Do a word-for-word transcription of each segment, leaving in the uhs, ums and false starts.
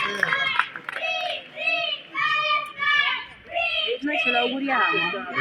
Noi ce l'auguriamo.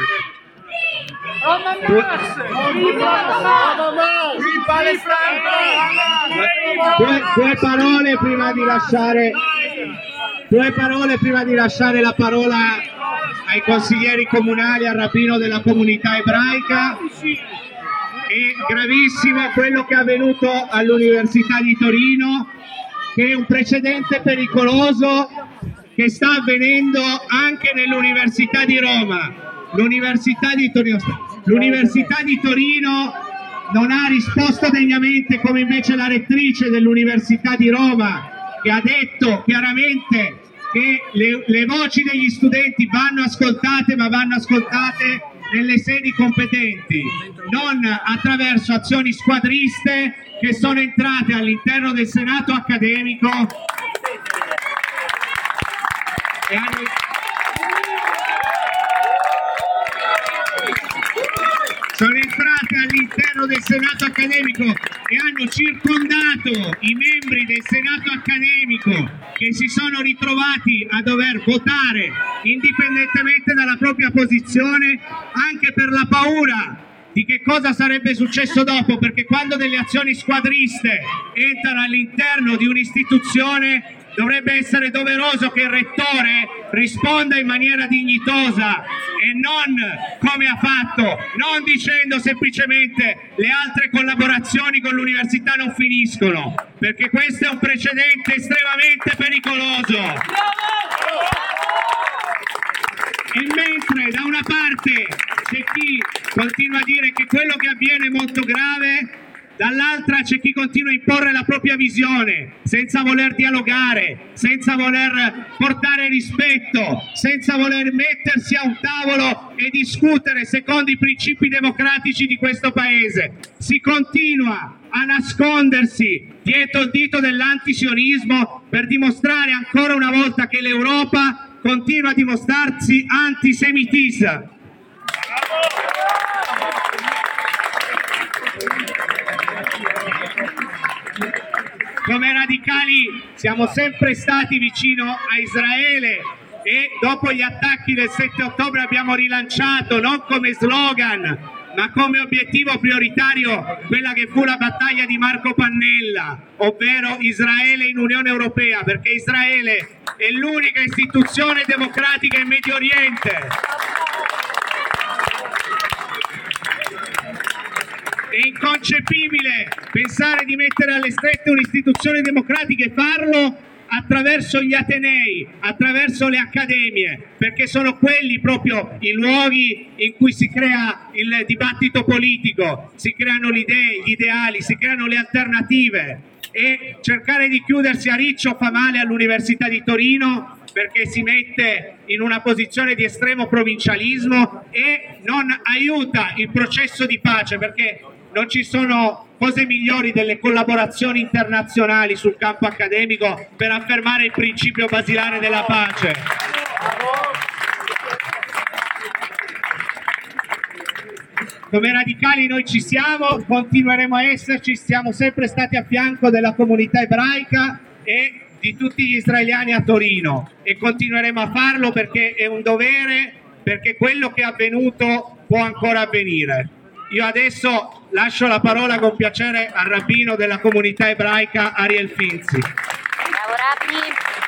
Due, due parole prima di lasciare due parole prima di lasciare la parola ai consiglieri comunali, al rabbino della comunità ebraica. È gravissimo quello che è avvenuto all'Università di Torino, che è un precedente pericoloso che sta avvenendo anche nell'Università di Roma. L'Università di Torino, l'Università di Torino non ha risposto degnamente, come invece la rettrice dell'Università di Roma, che ha detto chiaramente che le, le voci degli studenti vanno ascoltate, ma vanno ascoltate nelle sedi competenti, non attraverso azioni squadriste che sono entrate all'interno del Senato accademico e hanno... sono entrate all'interno del Senato accademico e hanno circondato i membri del Senato accademico che si sono ritrovati a dover votare indipendentemente dalla propria posizione, anche per la paura di che cosa sarebbe successo dopo, perché quando delle azioni squadriste entrano all'interno di un'istituzione dovrebbe essere doveroso che il rettore risponda in maniera dignitosa e non come ha fatto, non dicendo semplicemente le altre collaborazioni con l'università non finiscono, perché questo è un precedente estremamente pericoloso. E mentre da una parte c'è chi continua a dire che quello che avviene è molto grave, dall'altra c'è chi continua a imporre la propria visione senza voler dialogare, senza voler portare rispetto, senza voler mettersi a un tavolo e discutere secondo i principi democratici di questo paese. Si continua a nascondersi dietro il dito dell'antisionismo per dimostrare ancora una volta che l'Europa continua a dimostrarsi antisemitista. Come radicali siamo sempre stati vicino a Israele e dopo gli attacchi del sette ottobre abbiamo rilanciato, non come slogan ma come obiettivo prioritario, quella che fu la battaglia di Marco Pannella, ovvero Israele in Unione Europea, perché Israele è l'unica istituzione democratica in Medio Oriente. È inconcepibile pensare di mettere alle strette un'istituzione democratica e farlo attraverso gli atenei, attraverso le accademie, perché sono quelli proprio i luoghi in cui si crea il dibattito politico, si creano le idee, gli ideali, si creano le alternative, e cercare di chiudersi a riccio fa male all'Università di Torino, perché si mette in una posizione di estremo provincialismo e non aiuta il processo di pace, perché non ci sono cose migliori delle collaborazioni internazionali sul campo accademico per affermare il principio basilare della pace. Come radicali noi ci siamo, continueremo a esserci, siamo sempre stati a fianco della comunità ebraica e di tutti gli israeliani a Torino, e continueremo a farlo perché è un dovere, perché quello che è avvenuto può ancora avvenire. Io adesso lascio la parola con piacere al rabbino della comunità ebraica Ariel Finzi. Bravo Rabbi.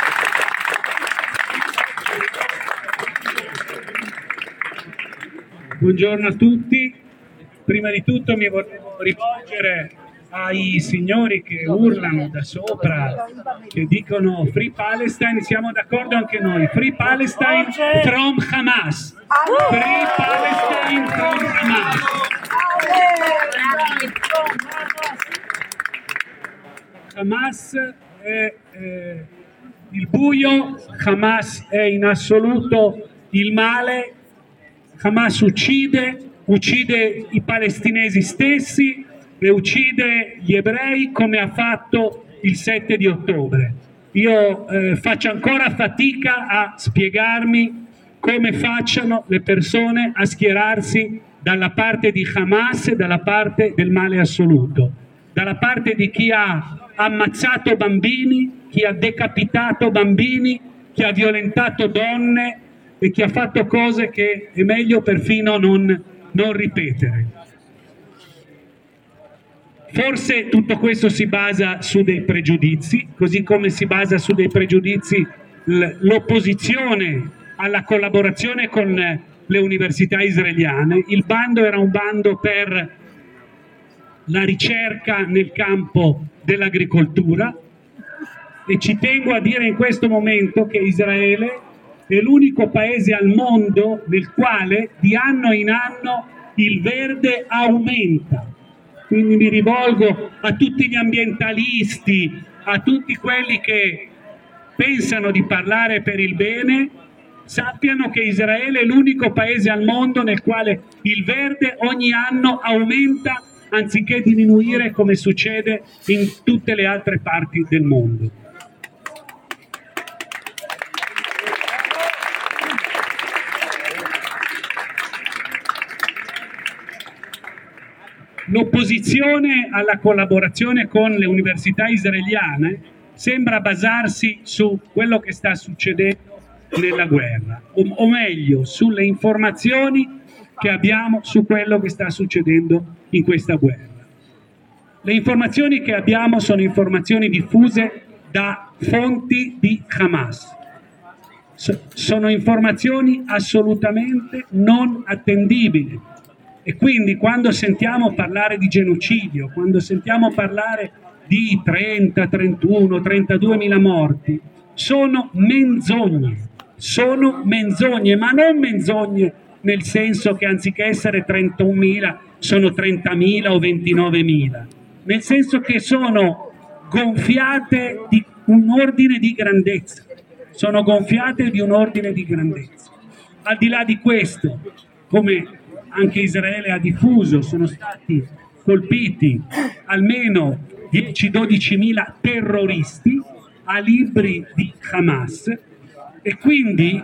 Buongiorno a tutti. Prima di tutto mi volevo rivolgere ai signori che urlano da sopra, che dicono Free Palestine. Siamo d'accordo anche noi. Free Palestine from Hamas. Free Palestine from Hamas. Hamas è eh, il buio, Hamas è in assoluto il male. Hamas uccide, uccide i palestinesi stessi e uccide gli ebrei come ha fatto il sette di ottobre. Io eh, faccio ancora fatica a spiegarmi come facciano le persone a schierarsi dalla parte di Hamas e dalla parte del male assoluto, dalla parte di chi ha ammazzato bambini, chi ha decapitato bambini, chi ha violentato donne e chi ha fatto cose che è meglio perfino non, non ripetere. Forse tutto questo si basa su dei pregiudizi, così come si basa su dei pregiudizi l'opposizione alla collaborazione con le università israeliane. Il bando era un bando per la ricerca nel campo dell'agricoltura e ci tengo a dire in questo momento che Israele è l'unico paese al mondo nel quale di anno in anno il verde aumenta. Quindi mi rivolgo a tutti gli ambientalisti, a tutti quelli che pensano di parlare per il bene, sappiano che Israele è l'unico paese al mondo nel quale il verde ogni anno aumenta anziché diminuire come succede in tutte le altre parti del mondo. L'opposizione alla collaborazione con le università israeliane sembra basarsi su quello che sta succedendo nella guerra, o, o meglio, sulle informazioni che abbiamo su quello che sta succedendo in questa guerra. Le informazioni che abbiamo sono informazioni diffuse da fonti di Hamas. So, sono informazioni assolutamente non attendibili. E quindi quando sentiamo parlare di genocidio, quando sentiamo parlare di trenta, trentuno, trentadue mila morti, sono menzogne, sono menzogne, ma non menzogne nel senso che anziché essere trentunomila sono trentamila o ventinovemila, nel senso che sono gonfiate di un ordine di grandezza, sono gonfiate di un ordine di grandezza. Al di là di questo, come anche Israele ha diffuso, sono stati colpiti almeno dieci dodici mila terroristi a libri di Hamas e quindi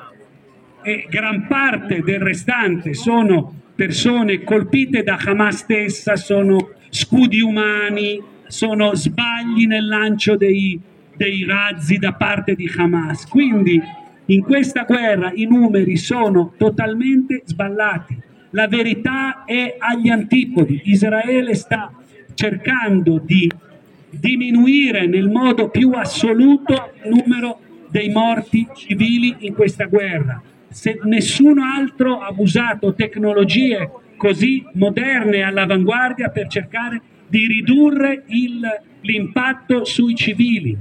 e gran parte del restante sono persone colpite da Hamas stessa, sono scudi umani, sono sbagli nel lancio dei, dei razzi da parte di Hamas. Quindi in questa guerra i numeri sono totalmente sballati. La verità è agli antipodi. Israele sta cercando di diminuire nel modo più assoluto il numero dei morti civili in questa guerra. Se nessuno altro ha usato tecnologie così moderne e all'avanguardia per cercare di ridurre l'impatto sui civili.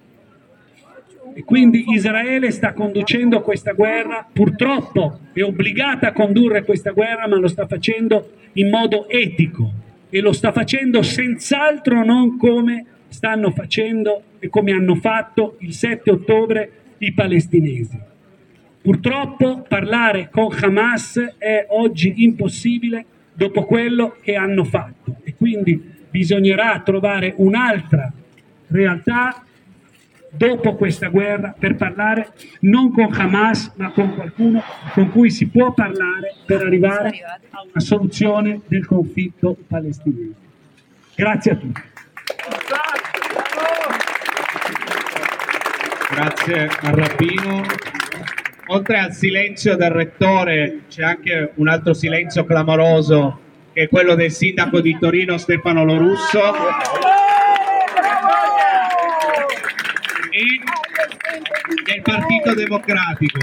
E quindi Israele sta conducendo questa guerra, purtroppo è obbligata a condurre questa guerra, ma lo sta facendo in modo etico e lo sta facendo senz'altro non come stanno facendo e come hanno fatto il sette ottobre i palestinesi. Purtroppo parlare con Hamas è oggi impossibile dopo quello che hanno fatto e quindi bisognerà trovare un'altra realtà dopo questa guerra per parlare non con Hamas ma con qualcuno con cui si può parlare per arrivare a una soluzione del conflitto palestinese. Grazie a tutti. Grazie al rabbino. Oltre al silenzio del rettore c'è anche un altro silenzio clamoroso che è quello del sindaco di Torino Stefano Lorusso e del Partito Democratico.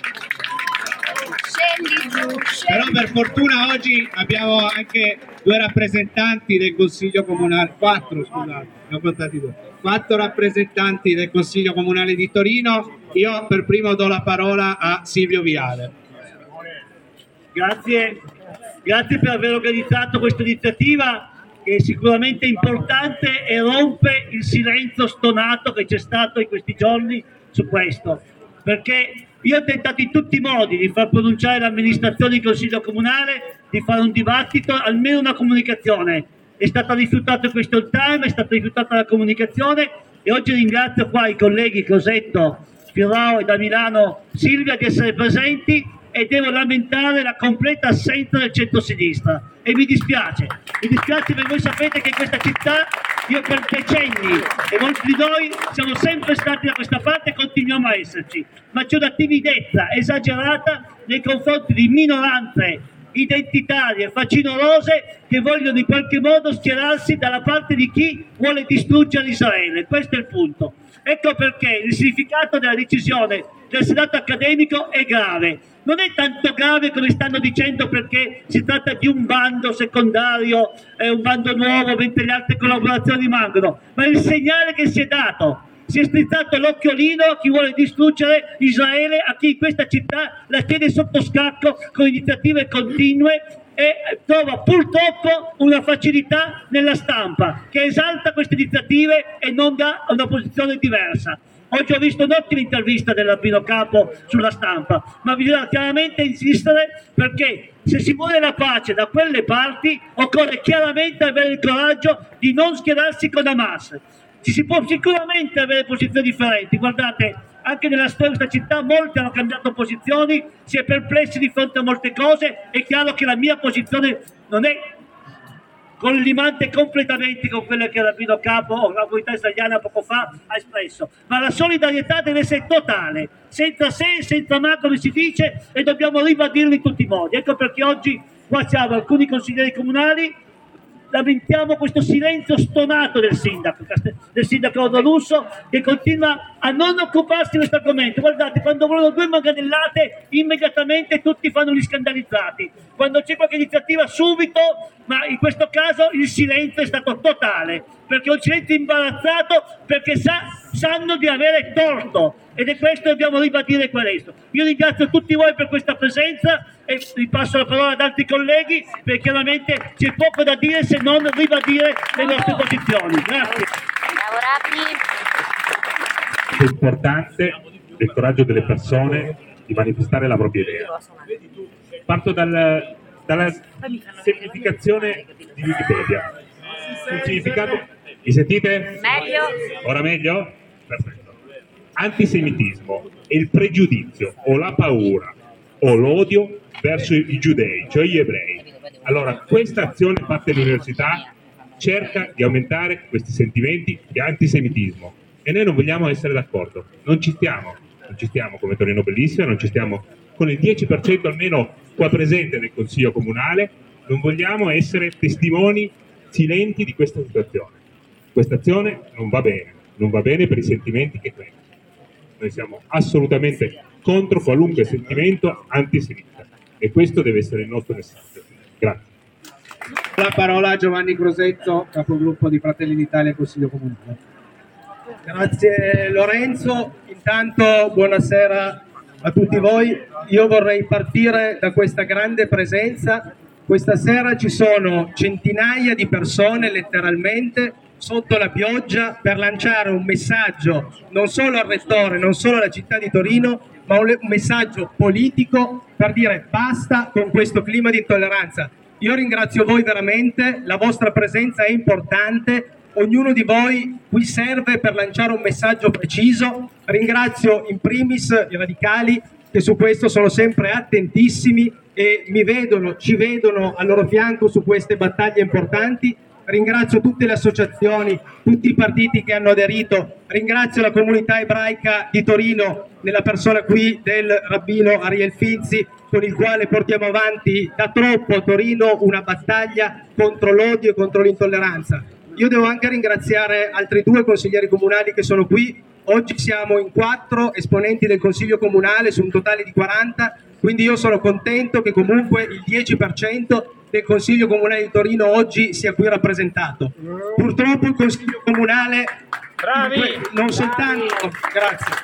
Però per fortuna oggi abbiamo anche due rappresentanti del Consiglio Comunale, quattro scusate, ne ho contati due, quattro rappresentanti del Consiglio Comunale di Torino. Io per primo do la parola a Silvio Viale. Grazie, grazie per aver organizzato questa iniziativa che è sicuramente importante e rompe il silenzio stonato che c'è stato in questi giorni su questo, perché io ho tentato in tutti i modi di far pronunciare l'amministrazione del Consiglio Comunale, di fare un dibattito, almeno una comunicazione. È stata rifiutata questo il time, è stata rifiutata la comunicazione e oggi ringrazio qua i colleghi Cosetto, Firao e da Milano Silvia di essere presenti e devo lamentare la completa assenza del centro-sinistra e mi dispiace, mi dispiace perché voi sapete che in questa città Io per decenni e molti di noi siamo sempre stati da questa parte e continuiamo a esserci, ma c'è una timidezza esagerata nei confronti di minoranze identitarie, facinorose, che vogliono in qualche modo schierarsi dalla parte di chi vuole distruggere Israele. Questo è il punto. Ecco perché il significato della decisione del Senato accademico è grave. Non è tanto grave come stanno dicendo, perché si tratta di un bando secondario, eh, un bando nuovo, mentre le altre collaborazioni rimangono, ma è il segnale che si è dato. Si è strizzato l'occhiolino a chi vuole distruggere Israele, a chi in questa città la tiene sotto scacco con iniziative continue e trova purtroppo una facilità nella stampa che esalta queste iniziative e non dà una posizione diversa. Oggi ho visto un'ottima intervista del rabbino Capo sulla stampa, ma bisogna chiaramente insistere, perché se si vuole la pace da quelle parti occorre chiaramente avere il coraggio di non schierarsi con Hamas. Ci si può sicuramente avere posizioni differenti, guardate, anche nella storia di questa città molti hanno cambiato posizioni, si è perplessi di fronte a molte cose. È chiaro che la mia posizione non è collimante completamente con quella che il rabbino Capo o la comunità israeliana poco fa ha espresso, ma la solidarietà deve essere totale, senza se e senza ma, come si dice, e dobbiamo ribadirlo in tutti i modi. Ecco perché oggi qua siamo alcuni consiglieri comunali, lamentiamo questo silenzio stonato del sindaco, del sindaco Russo, che continua a non occuparsi di questo argomento. Guardate, quando vogliono due manganellate immediatamente tutti fanno gli scandalizzati, quando c'è qualche iniziativa subito, ma in questo caso il silenzio è stato totale, perché è un silenzio imbarazzato, perché sa, sanno di avere torto, ed è questo che dobbiamo ribadire questo. Io ringrazio tutti voi per questa presenza e vi passo la parola ad altri colleghi, perché chiaramente c'è poco da dire se non ribadire le nostre posizioni. Grazie. È importante il coraggio delle persone di manifestare la propria idea. Parto dal, dalla semplificazione di Wikipedia. Il significato, mi sentite? Meglio. Ora meglio? Perfetto. Antisemitismo è il pregiudizio o la paura o l'odio verso i giudei, cioè gli ebrei. Allora, questa azione fatta all'università cerca di aumentare questi sentimenti di antisemitismo e noi non vogliamo essere d'accordo. Non ci stiamo, non ci stiamo come Torino Bellissima, non ci stiamo con il dieci per cento almeno qua presente nel Consiglio Comunale, non vogliamo essere testimoni silenti di questa situazione. Questa azione non va bene, non va bene per i sentimenti che tengono. Noi siamo assolutamente contro qualunque sentimento antisemita e questo deve essere il nostro messaggio. Grazie. La parola a Giovanni Crosetto, capogruppo di Fratelli d'Italia e Consiglio Comunale. Grazie Lorenzo, intanto buonasera a tutti voi. Io vorrei partire da questa grande presenza. Questa sera ci sono centinaia di persone letteralmente sotto la pioggia per lanciare un messaggio non solo al Rettore, non solo alla città di Torino, ma un messaggio politico per dire basta con questo clima di intolleranza. Io ringrazio voi veramente, la vostra presenza è importante, ognuno di voi qui serve per lanciare un messaggio preciso. Ringrazio in primis i radicali che su questo sono sempre attentissimi e mi vedono, ci vedono al loro fianco su queste battaglie importanti. Ringrazio tutte le associazioni, tutti i partiti che hanno aderito, ringrazio la comunità ebraica di Torino nella persona qui del rabbino Ariel Finzi, con il quale portiamo avanti da troppo a Torino una battaglia contro l'odio e contro l'intolleranza. Io devo anche ringraziare altri due consiglieri comunali che sono qui. Oggi siamo in quattro esponenti del Consiglio Comunale su un totale di quaranta, quindi io sono contento che comunque il dieci per cento del Consiglio Comunale di Torino oggi sia qui rappresentato. Purtroppo il Consiglio Comunale Bravi. non soltanto grazie.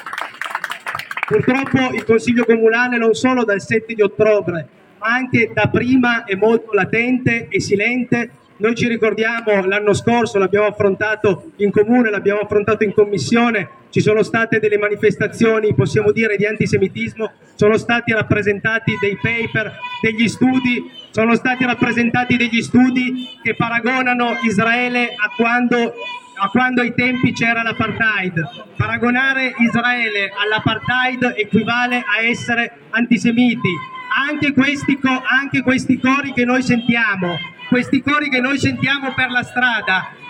Purtroppo il Consiglio Comunale non solo dal sette di ottobre, ma anche da prima è molto latente e silente. Noi ci ricordiamo l'anno scorso, l'abbiamo affrontato in comune, l'abbiamo affrontato in commissione, ci sono state delle manifestazioni, possiamo dire, di antisemitismo, sono stati rappresentati dei paper, degli studi, sono stati rappresentati degli studi che paragonano Israele a quando, a quando ai tempi c'era l'apartheid. Paragonare Israele all'apartheid equivale a essere antisemiti. Anche questi, anche questi cori che noi sentiamo, questi cori che noi sentiamo per la strada,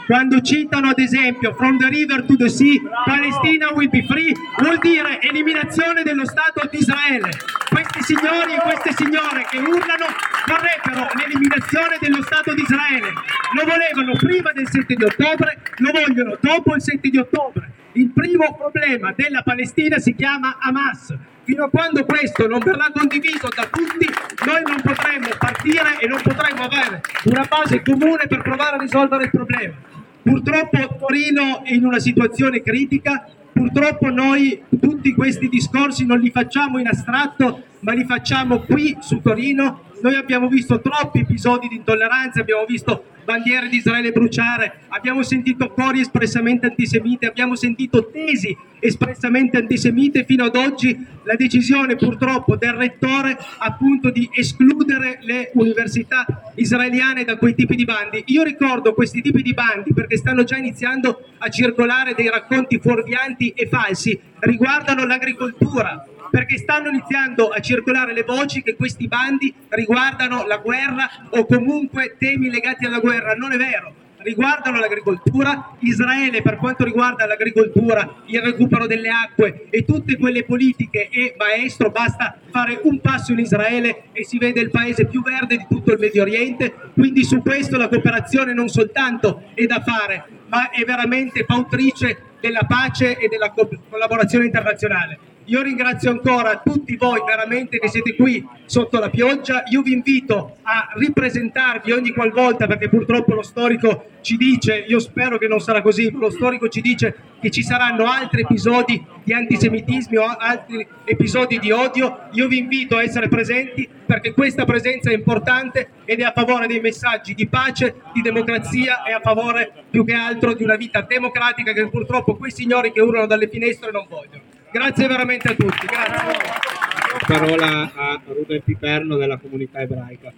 quando citano ad esempio from the river to the sea, Palestina will be free, vuol dire eliminazione dello Stato di Israele. Questi signori e queste signore che urlano vorrebbero l'eliminazione dello Stato di Israele. Lo volevano prima del sette di ottobre, lo vogliono dopo il sette di ottobre. Il primo problema della Palestina si chiama Hamas. Fino a quando questo non verrà condiviso da tutti, noi non potremo partire e non potremo avere una base comune per provare a risolvere il problema. Purtroppo Torino è in una situazione critica, purtroppo noi tutti questi discorsi non li facciamo in astratto, ma li facciamo qui su Torino. Noi abbiamo visto troppi episodi di intolleranza, abbiamo visto bandiere di Israele bruciare, abbiamo sentito cori espressamente antisemite, abbiamo sentito tesi espressamente antisemite. Fino ad oggi la decisione purtroppo del rettore appunto di escludere le università israeliane da quei tipi di bandi. Io ricordo questi tipi di bandi perché stanno già iniziando a circolare dei racconti fuorvianti e falsi, riguardano l'agricoltura, perché stanno iniziando a circolare le voci che questi bandi riguardano la guerra o comunque temi legati alla guerra. Non è vero, riguardano l'agricoltura. Israele, per quanto riguarda l'agricoltura, il recupero delle acque e tutte quelle politiche, è maestro. Basta fare un passo in Israele e si vede il paese più verde di tutto il Medio Oriente. Quindi su questo la cooperazione non soltanto è da fare, ma è veramente fautrice della pace e della co- collaborazione internazionale. Io ringrazio ancora tutti voi veramente che siete qui sotto la pioggia. Io vi invito a ripresentarvi ogni qualvolta, perché purtroppo lo storico ci dice, io spero che non sarà così, ma lo storico ci dice che ci saranno altri episodi di antisemitismo o altri episodi di odio. Io vi invito a essere presenti perché questa presenza è importante ed è a favore dei messaggi di pace, di democrazia e a favore più che altro di una vita democratica che purtroppo quei signori che urlano dalle finestre non vogliono. Grazie veramente a tutti. Grazie. Parola a Rudolf Piperno della comunità ebraica.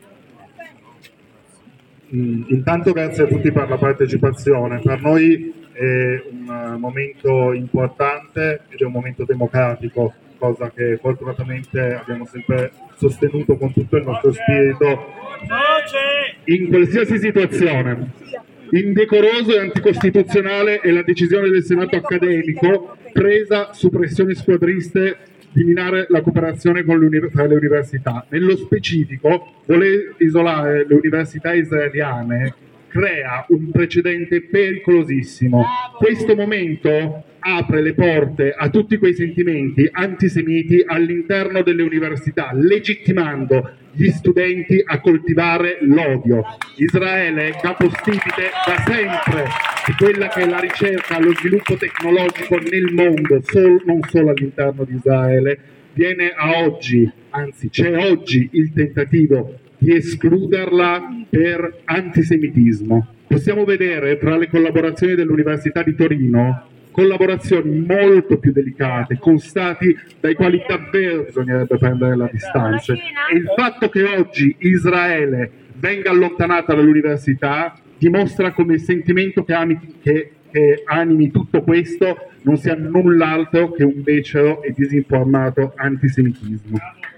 Mm, intanto grazie a tutti per la partecipazione. Per noi è un momento importante ed è un momento democratico, cosa che fortunatamente abbiamo sempre sostenuto con tutto il nostro spirito in qualsiasi situazione. Indecoroso e anticostituzionale è la decisione del Senato accademico presa su pressioni squadriste di minare la cooperazione con le tra le università. Nello specifico, voler isolare le università israeliane crea un precedente pericolosissimo. Questo momento apre le porte a tutti quei sentimenti antisemiti all'interno delle università, legittimando gli studenti a coltivare l'odio. Israele è capostipite da sempre di quella che è la ricerca, lo sviluppo tecnologico nel mondo, sol, non solo all'interno di Israele. Viene a oggi, anzi c'è oggi il tentativo di escluderla per antisemitismo. Possiamo vedere tra le collaborazioni dell'Università di Torino collaborazioni molto più delicate, con stati dai quali davvero bisognerebbe prendere la distanza. E il fatto che oggi Israele venga allontanata dall'università dimostra come il sentimento che, ami, che, che animi tutto questo non sia null'altro che un becero e disinformato antisemitismo.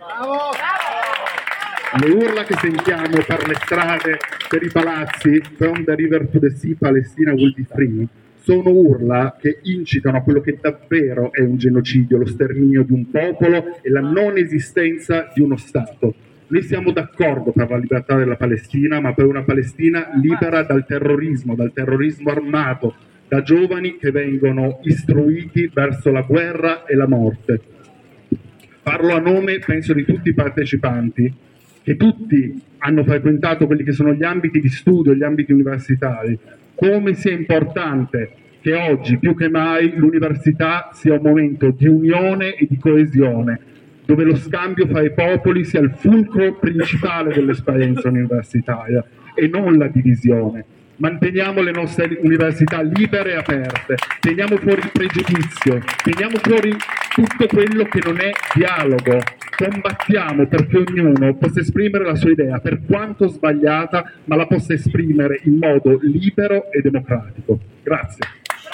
Le urla che sentiamo per le strade, per i palazzi, from the river to the sea, Palestina will be free, sono urla che incitano a quello che davvero è un genocidio, lo sterminio di un popolo e la non esistenza di uno Stato. Noi siamo d'accordo per la libertà della Palestina, ma per una Palestina libera dal terrorismo, dal terrorismo armato, da giovani che vengono istruiti verso la guerra e la morte. Parlo a nome, penso, di tutti i partecipanti, che tutti hanno frequentato quelli che sono gli ambiti di studio, gli ambiti universitari. Come sia importante che oggi più che mai l'università sia un momento di unione e di coesione, dove lo scambio fra i popoli sia il fulcro principale dell'esperienza universitaria e non la divisione. Manteniamo le nostre università libere e aperte, teniamo fuori il pregiudizio, teniamo fuori tutto quello che non è dialogo, combattiamo perché ognuno possa esprimere la sua idea, per quanto sbagliata, ma la possa esprimere in modo libero e democratico. Grazie.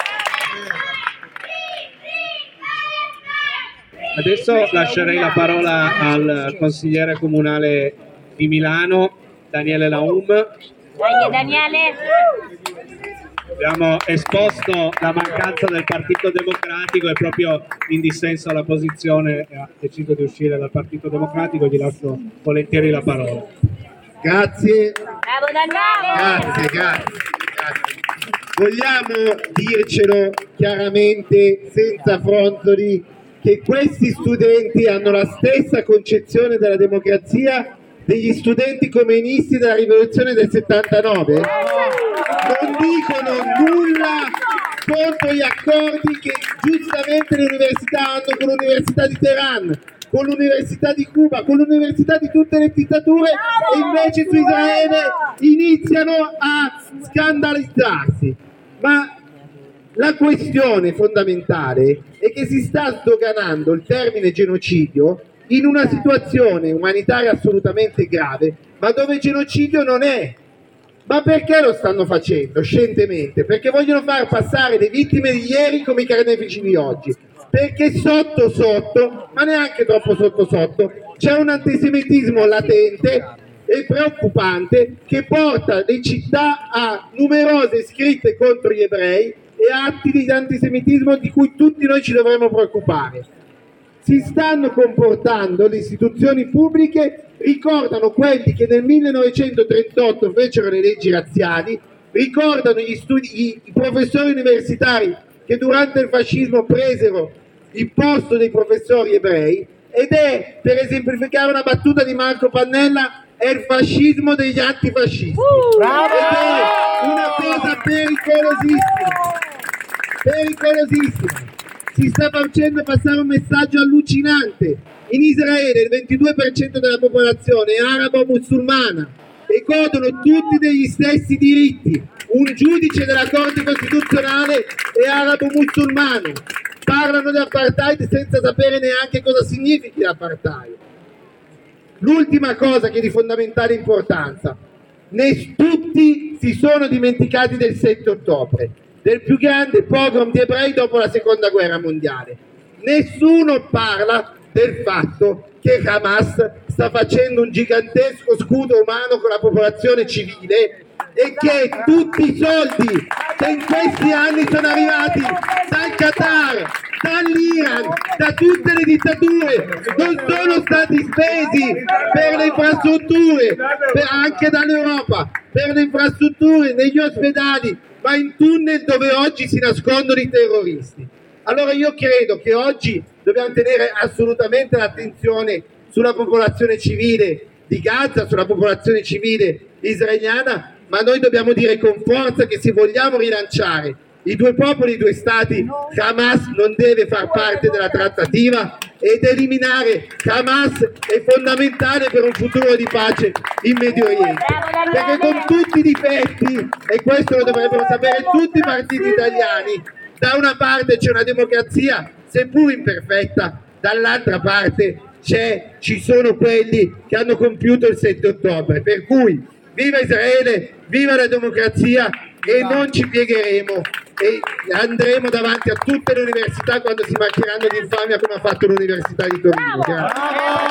Adesso lascerei la parola al consigliere comunale di Milano, Daniele Laum. Dai Daniele. Abbiamo esposto la mancanza del Partito Democratico e proprio in dissenso alla posizione ha deciso di uscire dal Partito Democratico e gli lascio volentieri la parola. Grazie. Bravo Daniele! Grazie, grazie, grazie. Vogliamo dircelo chiaramente, senza fronzoli, che questi studenti hanno la stessa concezione della democrazia degli studenti comunisti della rivoluzione del settantanove? Non dicono nulla contro gli accordi che giustamente le università hanno con l'Università di Teheran, con l'Università di Cuba, con l'Università di tutte le dittature, e invece su Israele iniziano a scandalizzarsi. Ma la questione fondamentale è che si sta sdoganando il termine genocidio in una situazione umanitaria assolutamente grave, ma dove genocidio non è. Ma perché lo stanno facendo? Scientemente, perché vogliono far passare le vittime di ieri come i carnefici di oggi. Perché sotto sotto, ma neanche troppo sotto sotto, c'è un antisemitismo latente e preoccupante che porta le città a numerose scritte contro gli ebrei e atti di antisemitismo di cui tutti noi ci dovremmo preoccupare. Si stanno comportando, le istituzioni pubbliche ricordano quelli che nel millenovecentotrentotto fecero le leggi razziali, ricordano gli studi, i, i professori universitari che durante il fascismo presero il posto dei professori ebrei, ed è, per esemplificare una battuta di Marco Pannella, è il fascismo degli antifascisti. Uh, ed è una cosa pericolosissima, pericolosissima. Si sta facendo passare un messaggio allucinante. In Israele il ventidue per cento della popolazione è arabo-musulmana e godono tutti degli stessi diritti. Un giudice della Corte Costituzionale è arabo-musulmano. Parlano di apartheid senza sapere neanche cosa significhi l'apartheid. L'ultima cosa che è di fondamentale importanza: ne, tutti si sono dimenticati del sette ottobre, del più grande pogrom di ebrei dopo la seconda guerra mondiale. Nessuno parla del fatto che Hamas sta facendo un gigantesco scudo umano con la popolazione civile e che tutti i soldi che in questi anni sono arrivati dal Qatar, dall'Iran, da tutte le dittature non sono stati spesi per le infrastrutture, per, anche dall'Europa, per le infrastrutture negli ospedali, ma in tunnel dove oggi si nascondono i terroristi. Allora io credo che oggi dobbiamo tenere assolutamente l'attenzione sulla popolazione civile di Gaza, sulla popolazione civile israeliana, ma noi dobbiamo dire con forza che se vogliamo rilanciare i due popoli, i due stati, Hamas non deve far parte della trattativa, ed eliminare Hamas è fondamentale per un futuro di pace in Medio Oriente, perché con tutti i difetti, e questo lo dovrebbero sapere tutti i partiti italiani, da una parte c'è una democrazia seppur imperfetta, dall'altra parte c'è, ci sono quelli che hanno compiuto il sette ottobre, per cui viva Israele, viva la democrazia, e non ci piegheremo e andremo davanti a tutte le università quando si marcheranno di infamia come ha fatto l'Università di Torino. Grazie.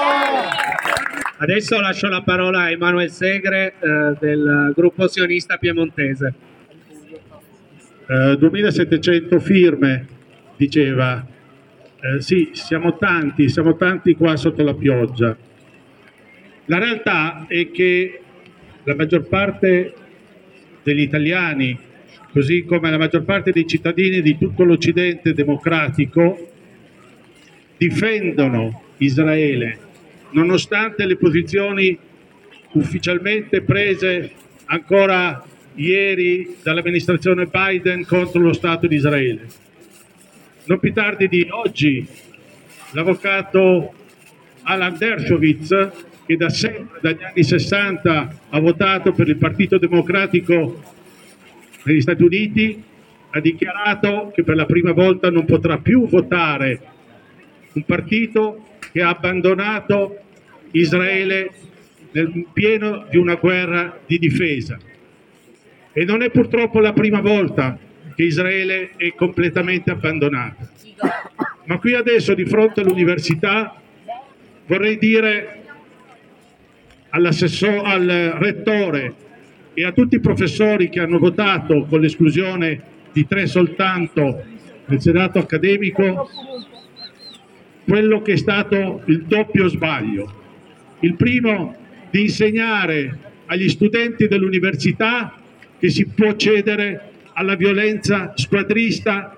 Adesso lascio la parola a Emanuele Segre eh, del gruppo sionista piemontese. Eh, duemilasettecento firme, diceva. Eh, sì, siamo tanti, siamo tanti qua sotto la pioggia. La realtà è che la maggior parte degli italiani, così come la maggior parte dei cittadini di tutto l'Occidente democratico, difendono Israele, nonostante le posizioni ufficialmente prese ancora ieri dall'amministrazione Biden contro lo Stato di Israele. Non più tardi di oggi, l'avvocato Alan Dershowitz, che da sempre, dagli anni sessanta, ha votato per il Partito Democratico negli Stati Uniti, ha dichiarato che per la prima volta non potrà più votare un partito che ha abbandonato Israele nel pieno di una guerra di difesa. E non è purtroppo la prima volta che Israele è completamente abbandonata. Ma qui adesso, di fronte all'università, vorrei dire all'assessore, al rettore e a tutti i professori che hanno votato con l'esclusione di tre soltanto nel Senato accademico quello che è stato il doppio sbaglio. Il primo, di insegnare agli studenti dell'università che si può cedere alla violenza squadrista,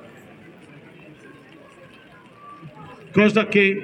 cosa che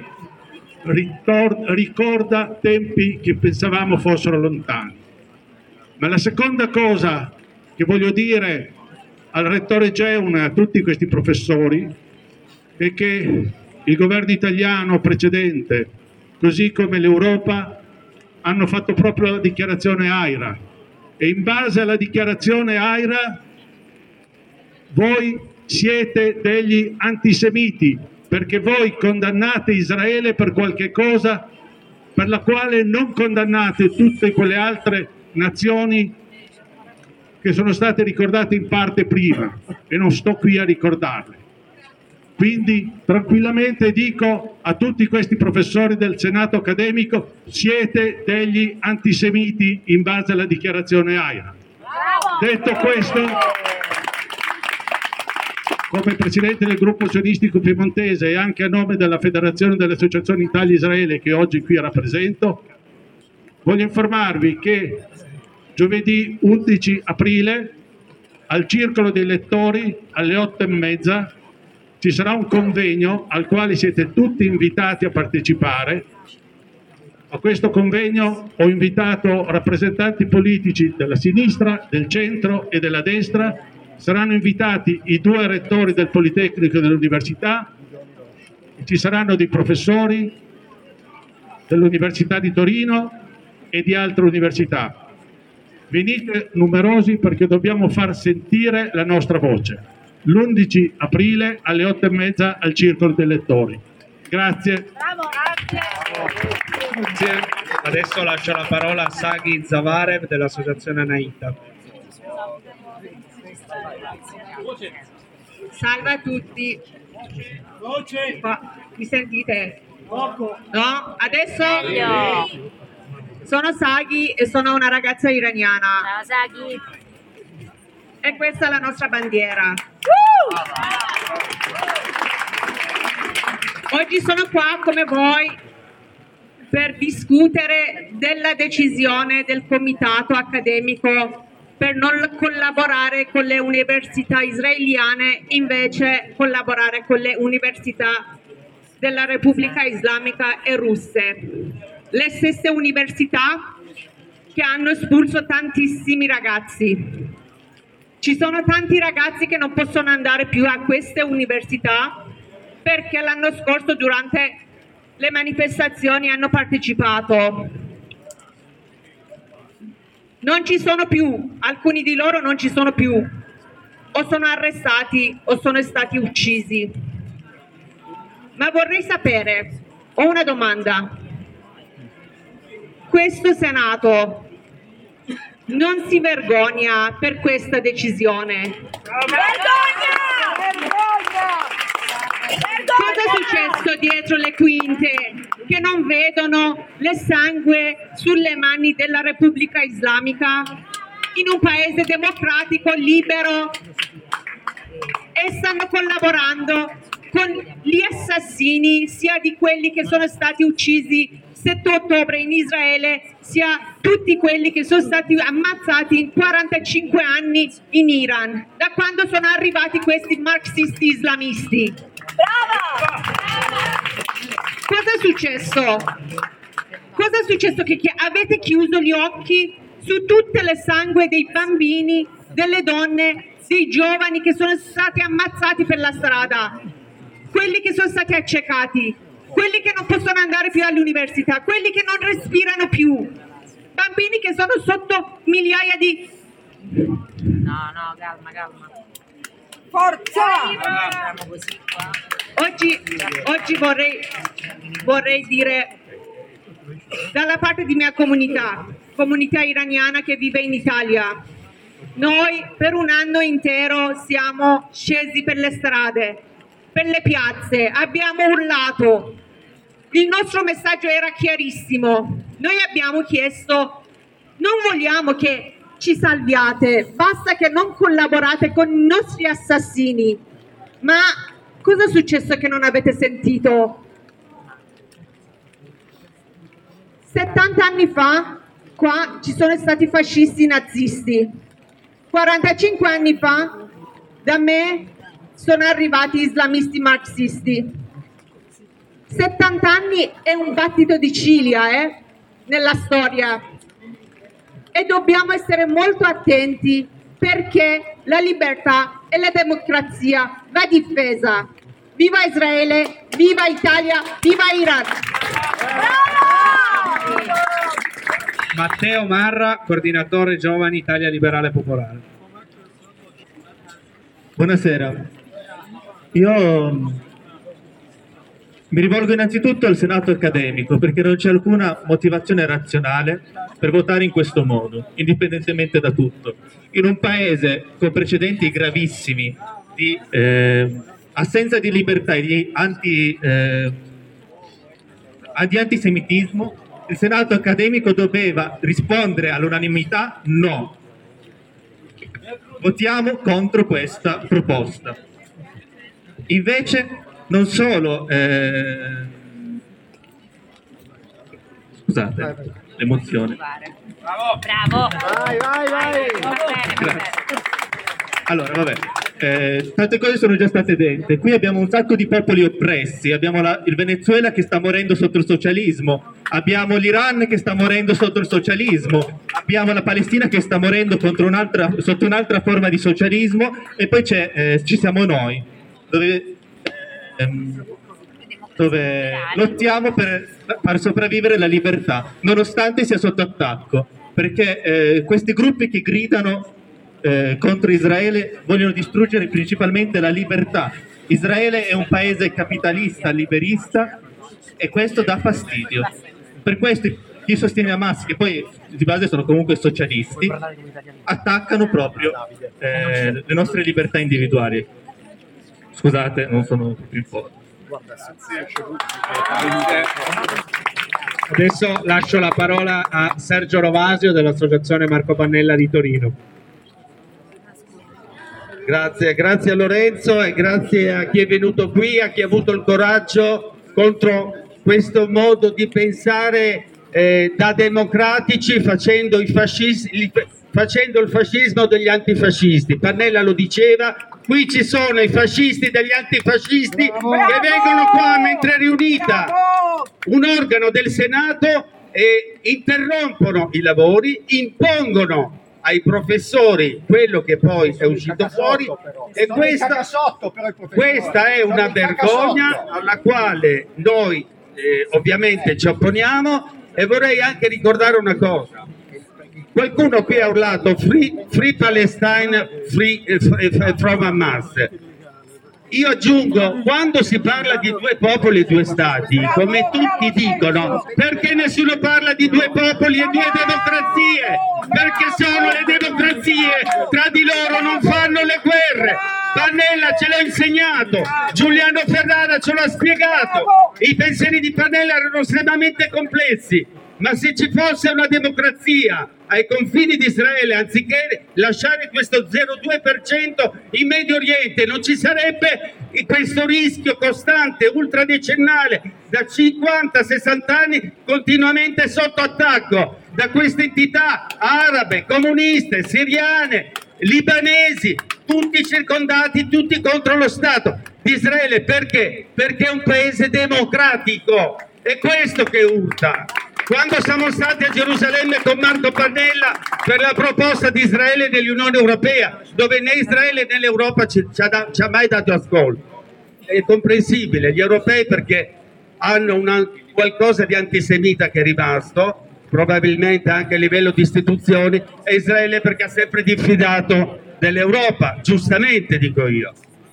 ricorda tempi che pensavamo fossero lontani. Ma la seconda cosa che voglio dire al rettore Geun e a tutti questi professori è che il governo italiano precedente, così come l'Europa, hanno fatto proprio la dichiarazione AIRA, e in base alla dichiarazione AIRA voi siete degli antisemiti, perché voi condannate Israele per qualche cosa per la quale non condannate tutte quelle altre nazioni che sono state ricordate in parte prima, e non sto qui a ricordarle. Quindi tranquillamente dico a tutti questi professori del Senato accademico: siete degli antisemiti in base alla dichiarazione AIRA. Detto questo, come presidente del gruppo sionistico piemontese e anche a nome della Federazione delle Associazioni Italia-Israele che oggi qui rappresento, voglio informarvi che giovedì undici aprile al Circolo dei Lettori alle otto e mezza ci sarà un convegno al quale siete tutti invitati a partecipare. A questo convegno ho invitato rappresentanti politici della sinistra, del centro e della destra. Saranno invitati i due rettori del Politecnico e dell'Università, ci saranno dei professori dell'Università di Torino e di altre università. Venite numerosi perché dobbiamo far sentire la nostra voce. L'undici aprile alle otto e mezza al Circolo dei Lettori. Grazie. Bravo, grazie. Grazie. Adesso lascio la parola a Sagi Zavarev dell'Associazione Anaita. Salve a tutti. Mi sentite? No? Adesso sono Sagi e sono una ragazza iraniana. Ciao Sagi. E questa è la nostra bandiera. Oggi sono qua come voi per discutere della decisione del comitato accademico per non collaborare con le università israeliane, invece collaborare con le università della Repubblica Islamica e russe. Le stesse università che hanno espulso tantissimi ragazzi. Ci sono tanti ragazzi che non possono andare più a queste università perché l'anno scorso durante le manifestazioni hanno partecipato. Non ci sono più, alcuni di loro non ci sono più, o sono arrestati o sono stati uccisi. Ma vorrei sapere, ho una domanda. Questo Senato non si vergogna per questa decisione? Vergogna! Vergogna! Cosa è successo dietro le quinte che non vedono le sangue sulle mani della Repubblica Islamica in un paese democratico, libero, e stanno collaborando con gli assassini sia di quelli che sono stati uccisi sette ottobre in Israele, sia tutti quelli che sono stati ammazzati in quarantacinque anni in Iran, da quando sono arrivati questi marxisti islamisti. Brava! Cosa è successo? Cosa è successo? Che chi- avete chiuso gli occhi su tutte le sangue dei bambini, delle donne, dei giovani che sono stati ammazzati per la strada, quelli che sono stati accecati, quelli che non possono andare più all'università, quelli che non respirano più, bambini che sono sotto migliaia di... No, no, calma, calma. Forza! Andiamo così qua. Oggi, oggi vorrei, vorrei dire dalla parte di mia comunità, comunità iraniana che vive in Italia, noi per un anno intero siamo scesi per le strade, per le piazze, abbiamo urlato. Il nostro messaggio era chiarissimo. Noi abbiamo chiesto, non vogliamo che ci salviate, basta che non collaborate con i nostri assassini. Ma cosa è successo che non avete sentito? settanta anni fa qua ci sono stati fascisti nazisti, quarantacinque anni fa da me sono arrivati islamisti marxisti. settanta anni è un battito di ciglia eh, nella storia, e dobbiamo essere molto attenti perché la libertà e la democrazia va difesa. Viva Israele, viva Italia, viva Iran! Matteo Marra, coordinatore Giovani Italia Liberale Popolare. Buonasera, io mi rivolgo innanzitutto al Senato accademico perché non c'è alcuna motivazione razionale per votare in questo modo, indipendentemente da tutto. In un paese con precedenti gravissimi di eh, assenza di libertà e di, anti, eh, di antisemitismo, il Senato accademico doveva rispondere all'unanimità no. Votiamo contro questa proposta. Invece non solo eh... scusate l'emozione. Bravo! Bravo! Vai, vai, vai! Grazie. Allora, vabbè, eh, tante cose sono già state dette. Qui abbiamo un sacco di popoli oppressi, abbiamo la, il Venezuela che sta morendo sotto il socialismo, abbiamo l'Iran che sta morendo sotto il socialismo, abbiamo la Palestina che sta morendo contro un'altra, sotto un'altra forma di socialismo, e poi c'è, eh, ci siamo noi, dove, ehm, dove lottiamo per far sopravvivere la libertà, nonostante sia sotto attacco, perché eh, questi gruppi che gridano Eh, contro Israele vogliono distruggere principalmente la libertà. Israele è un paese capitalista, liberista, e questo dà fastidio. Per questo chi sostiene Hamas, che poi di base sono comunque socialisti, attaccano proprio eh, le nostre libertà individuali. Scusate, non sono più in forma. Adesso lascio la parola a Sergio Rovasio dell'Associazione Marco Pannella di Torino. Grazie, grazie a Lorenzo e grazie a chi è venuto qui, a chi ha avuto il coraggio contro questo modo di pensare eh, da democratici, facendo, i fascisti, facendo il fascismo degli antifascisti. Pannella lo diceva, qui ci sono i fascisti degli antifascisti Bravo! Che vengono qua mentre è riunita un organo del Senato e interrompono i lavori, impongono ai professori quello che poi è uscito fuori, e questa, questa è una vergogna alla quale noi eh, ovviamente ci opponiamo. E vorrei anche ricordare una cosa: qualcuno qui ha urlato free, free Palestine, free eh, from Hamas. Io aggiungo, quando si parla di due popoli e due stati, come tutti dicono, perché nessuno parla di due popoli e due democrazie? Perché sono le democrazie, tra di loro non fanno le guerre. Pannella ce l'ha insegnato, Giuliano Ferrara ce l'ha spiegato, i pensieri di Pannella erano estremamente complessi, ma se ci fosse una democrazia ai confini di Israele, anziché lasciare questo zero virgola due per cento in Medio Oriente, non ci sarebbe questo rischio costante, ultradecennale, da cinquanta sessanta anni continuamente sotto attacco da queste entità arabe, comuniste, siriane, libanesi, tutti circondati, tutti contro lo Stato di Israele. Perché? Perché è un paese democratico, è questo che urta. Quando siamo stati a Gerusalemme con Marco Pannella per la proposta di Israele nell'Unione Europea, dove né Israele né l'Europa ci, ci, ha da, ci ha mai dato ascolto, è comprensibile, gli europei perché hanno una, qualcosa di antisemita che è rimasto, probabilmente anche a livello di istituzioni, e Israele perché ha sempre diffidato dell'Europa, giustamente dico io.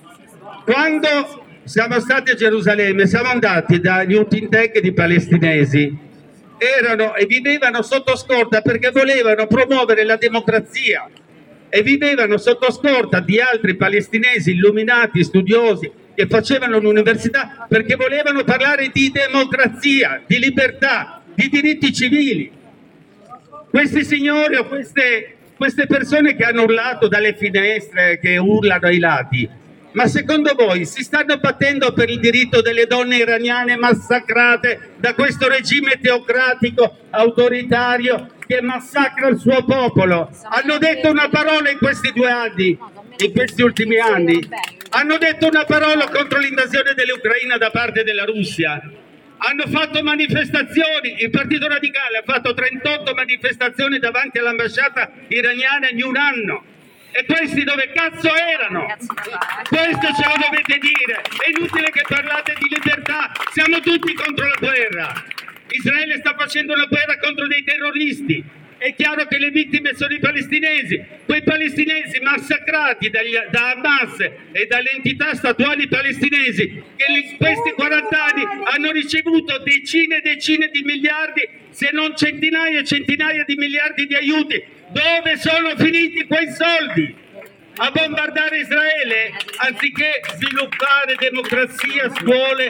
Quando siamo stati a Gerusalemme siamo andati dagli Utintec di palestinesi, erano e vivevano sotto scorta perché volevano promuovere la democrazia, e vivevano sotto scorta di altri palestinesi illuminati, studiosi, che facevano l'università perché volevano parlare di democrazia, di libertà, di diritti civili. Questi signori o queste queste persone che hanno urlato dalle finestre, che urlano ai lati, ma secondo voi si stanno battendo per il diritto delle donne iraniane massacrate da questo regime teocratico, autoritario, che massacra il suo popolo? Hanno detto una parola in questi due anni, in questi ultimi anni? Hanno detto una parola contro l'invasione dell'Ucraina da parte della Russia? Hanno fatto manifestazioni, il Partito Radicale ha fatto trentotto manifestazioni davanti all'ambasciata iraniana in un anno. E questi dove cazzo erano? Questo ce lo dovete dire. È inutile che parlate di libertà, siamo tutti contro la guerra. Israele sta facendo una guerra contro dei terroristi. È chiaro che le vittime sono i palestinesi, quei palestinesi massacrati dagli, da Hamas e dalle entità statuali palestinesi che in questi quaranta anni hanno ricevuto decine e decine di miliardi, se non centinaia e centinaia di miliardi di aiuti. Dove sono finiti quei soldi? A bombardare Israele anziché sviluppare democrazia, scuole,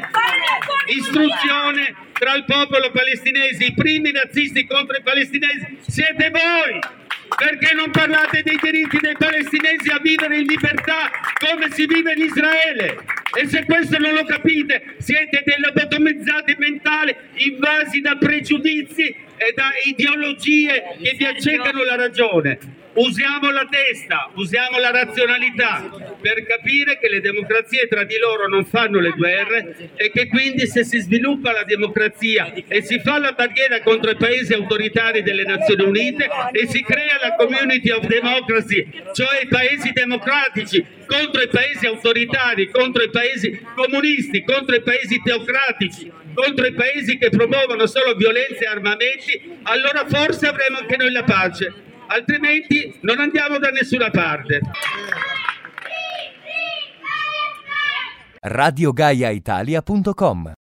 istruzione tra il popolo palestinese. I primi razzisti contro i palestinesi siete voi, perché non parlate dei diritti dei palestinesi a vivere in libertà come si vive in Israele. E se questo non lo capite, siete delle lobotomizzati mentali, invasi da pregiudizi e da ideologie che vi accecano la ragione. Usiamo la testa, usiamo la razionalità per capire che le democrazie tra di loro non fanno le guerre e che quindi se si sviluppa la democrazia e si fa la barriera contro i paesi autoritari delle Nazioni Unite e si crea la Community of Democracy, cioè i paesi democratici contro i paesi autoritari, contro i paesi comunisti, contro i paesi teocratici, contro i paesi che promuovono solo violenza e armamenti, allora forse avremo anche noi la pace. Altrimenti non andiamo da nessuna parte. radio gaia italia punto com